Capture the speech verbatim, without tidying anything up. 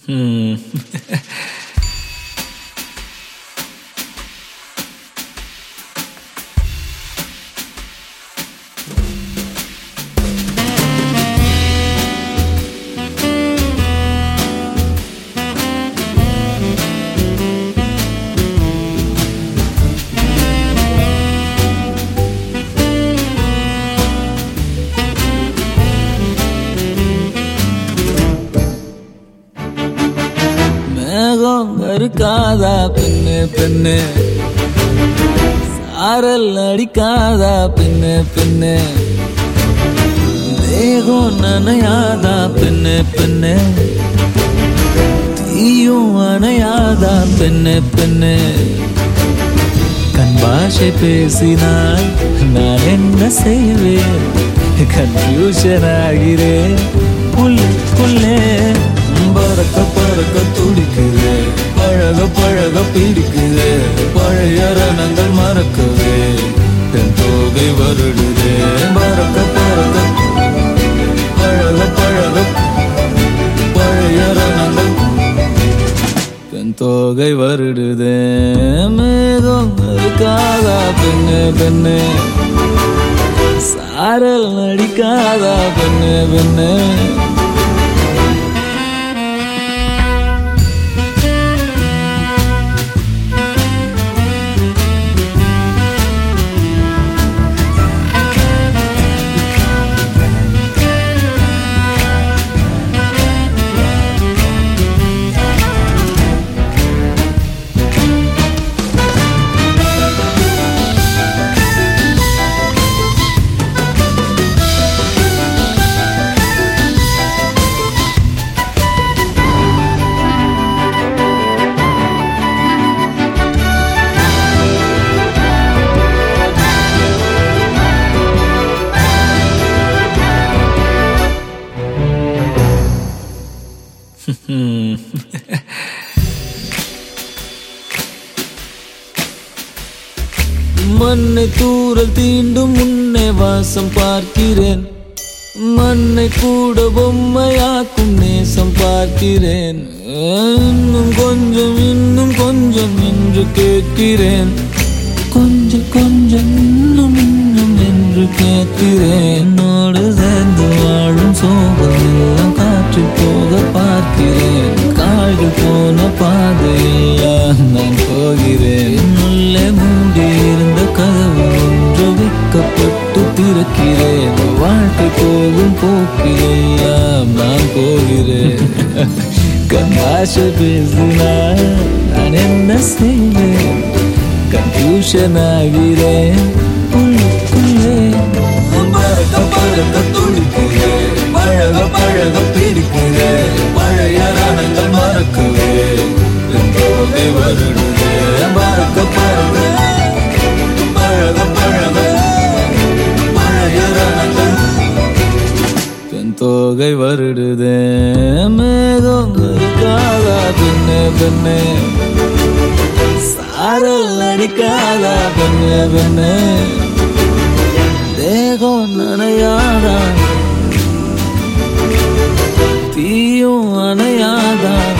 Hmm. இருக்காதா பெண்ணு பெண்ணு சாரல் அடிக்காதா பெண்ணு பெண்ணு தேகம் நனையாதா பெண்ணு பெண்ணு தீயும் அணையாதா பெண்ணு பெண்ணு கண் பாஷை பேசினால் நான் என்ன செய்வேன் கன்ஃபியூஷன் ஆகிறேன் உள்ளே பறக்க பறக்க துடிக்குது பழக பழக பிடிக்குது பழைய ரணங்கள் மறக்கவே தென் தோகை வருடுது பறக்க பறக்க பழக பழக பழைய ரணங்கள் தென் தோகை வருடுது மேகம் இருக்காதா பெண்ணு பெண்ணு சாரல் அடிக்காதா பெண்ணு பெண்ணு மண்ணை தூரல் தீண்டும் முன்னே வாசம் பார்க்கிறேன் மண்ணை கூட பொம்மையாக்கும் நேசம் பார்க்கிறேன் இன்னும் கொஞ்சம் இன்னும் கொஞ்சம் என்று கேட்கிறேன் கொஞ்சம் கொஞ்சம் இன்னும் இன்னும் என்று கேட்கிறேன் என்னோடு சேர்ந்து வாழும் சோகம் எல்லாம் காற்று போக பார்க்கிறேன் காய்கள் போன பாதையெல்லாம் நான் போகிறேன் உள்ளே மூடி இருந்த கதவு ஒன்று வைக்கப்பட்டு திறக்கிறேன் வாழ்க்கை போகும் போக்கிலெல்லாம் நான் போகிறேன் கண்ணாசை பேசினால் நான் என்ன செய்வேன் கன்ஃபியூஷன் ஆகிறேன் உள்ளுக்குள்ளே பறக்க பறக்க துடிக்கிறேன் பழக பழக பிடிக்கிறேன் பழைய ரணங்கள் மறக்கவே தோகை வருடுது பறக்க பறக்க பழக பழக பழைய ரணங்கள் தன் தோகை வருடுது மேகம் இருக்காதா பெண்ணு பெண்ணு சாரல் அடிக்காதா பெண்ணு பெண்ணு தேகம் நனையாதா தீயும் அணையாதா